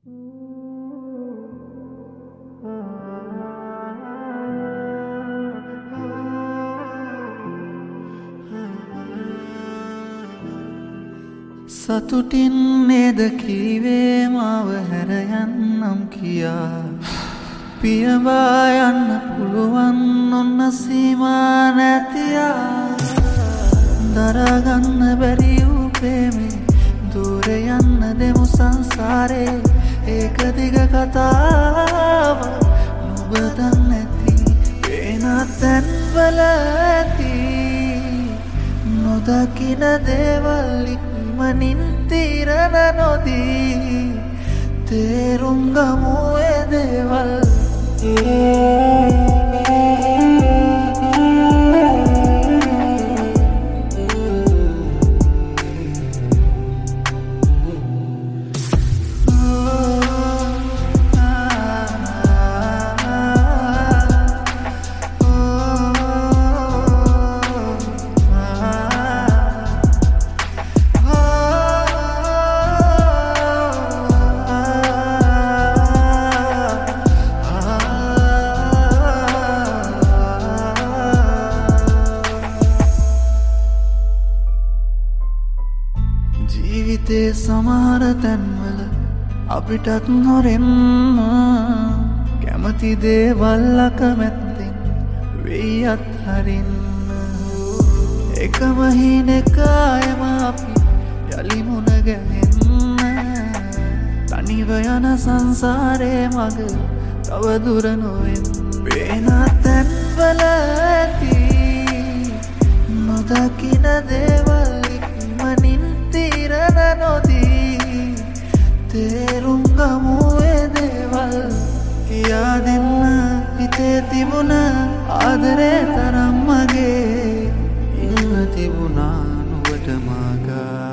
සතුටින් නේද කීවේ මාව හැර යන්නම් කියා පියඹා යන්න පුළුවන් ඔන්න සීමා නැතියා දරාගන්න බැරි වූ ප්‍රේමේ දුර යන්න දෙමු සංසාරේ ඒක දිග කතාව නුඹ දන්නේ නැති වෙන තැන්වල ඇති නොදකින දේවල් මනින් තීරණ නොදී තේරුම් ගමු ඒ දේවල් ජීවිතේ සමහර තැන්වල අපිටත් නොරෙන්න කැමති දේවල් අකමැත්තෙන් වෙයි අත්හරින්න එකම හිනෙකායම අපි යලි මුණ ගැහෙන්න තනිව යන සංසාරේ මග තව දුර නොවෙන්න වෙන තැන්වල ඇති නොදකින දේවල් ඉක්මනින් තීරණ නොදී තේරුම් ගමු ඒ දේවල් කියා දෙන්න හිතේ තිබුණ ආදරේ තරම් මගේ ඉන්න තිබුණා නුඹට මාගා